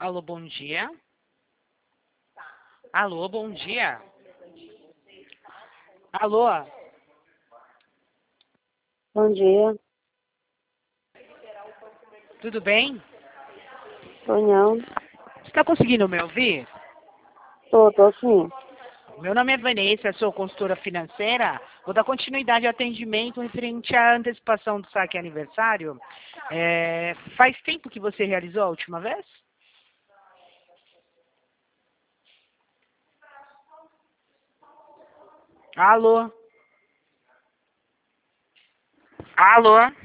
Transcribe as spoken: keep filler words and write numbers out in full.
Alô, bom dia. Alô, bom dia. Alô, Bom dia. tudo bem? Tô não. Você está conseguindo me ouvir? Tô, tô sim. Meu nome é Vanessa, sou consultora financeira. Vou dar continuidade ao atendimento referente à antecipação do saque aniversário. É, faz tempo que você realizou a última vez? Alô? Alô?